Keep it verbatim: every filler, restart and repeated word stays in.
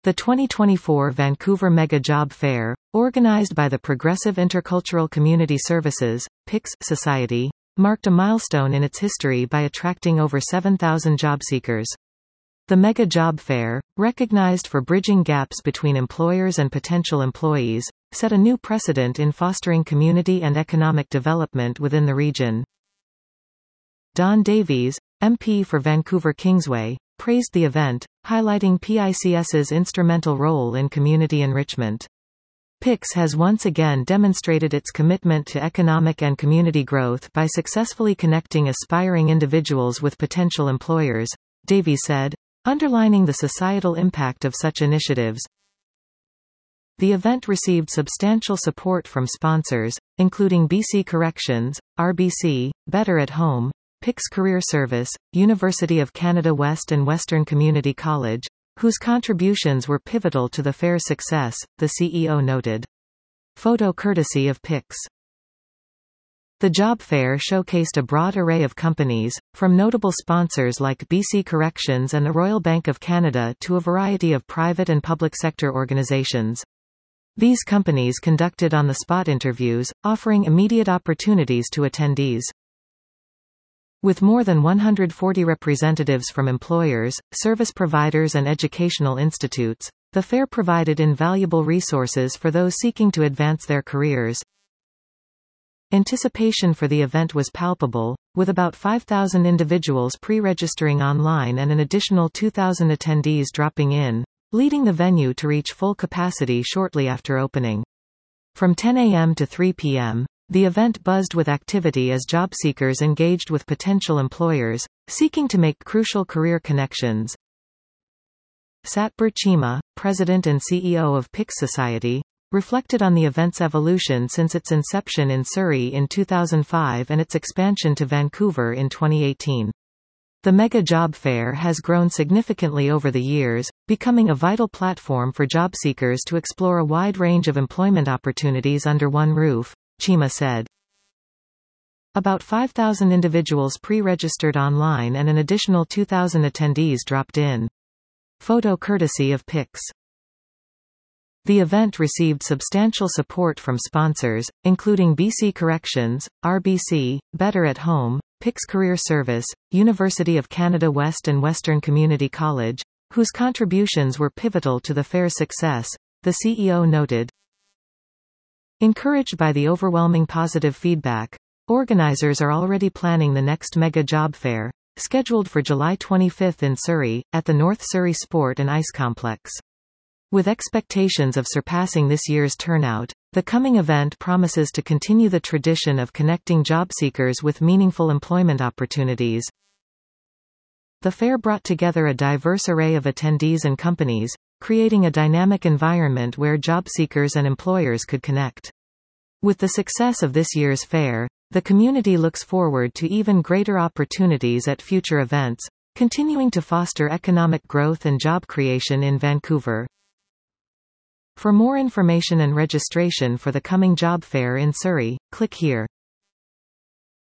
The twenty twenty-four Vancouver Mega Job Fair, organized by the Progressive Intercultural Community Services (P I C S) Society, marked a milestone in its history by attracting over seven thousand job seekers. The Mega Job Fair, recognized for bridging gaps between employers and potential employees, set a new precedent in fostering community and economic development within the region. Don Davies, M P for Vancouver Kingsway, praised the event, highlighting PICS's instrumental role in community enrichment. P I C S has once again demonstrated its commitment to economic and community growth by successfully connecting aspiring individuals with potential employers, Davies said, underlining the societal impact of such initiatives. The event received substantial support from sponsors, including B C Corrections, R B C, Better at Home, P I C S Career Service, University of Canada West and Western Community College, whose contributions were pivotal to the fair's success, the C E O noted. Photo courtesy of P I C S. The job fair showcased a broad array of companies, from notable sponsors like B C Corrections and the Royal Bank of Canada to a variety of private and public sector organizations. These companies conducted on-the-spot interviews, offering immediate opportunities to attendees. With more than one hundred forty representatives from employers, service providers and educational institutes, the fair provided invaluable resources for those seeking to advance their careers. Anticipation for the event was palpable, with about five thousand individuals pre-registering online and an additional two thousand attendees dropping in, leading the venue to reach full capacity shortly after opening. From ten A M to three P M, the event buzzed with activity as job seekers engaged with potential employers, seeking to make crucial career connections. Satbir Chima, president and C E O of P I C S Society, reflected on the event's evolution since its inception in Surrey in two thousand five and its expansion to Vancouver in twenty eighteen. The Mega Job Fair has grown significantly over the years, becoming a vital platform for job seekers to explore a wide range of employment opportunities under one roof, Chima said. About five thousand individuals pre-registered online and an additional two thousand attendees dropped in. Photo courtesy of P I C S. The event received substantial support from sponsors, including B C Corrections, R B C, Better at Home, P I C S Career Service, University of Canada West and Western Community College, whose contributions were pivotal to the fair's success, the C E O noted. Encouraged by the overwhelming positive feedback, organizers are already planning the next Mega Job Fair, scheduled for July twenty-fifth in Surrey, at the North Surrey Sport and Ice Complex. With expectations of surpassing this year's turnout, the coming event promises to continue the tradition of connecting job seekers with meaningful employment opportunities. The fair brought together a diverse array of attendees and companies, creating a dynamic environment where job seekers and employers could connect. With the success of this year's fair, the community looks forward to even greater opportunities at future events, continuing to foster economic growth and job creation in Vancouver. For more information and registration for the coming job fair in Surrey, click here.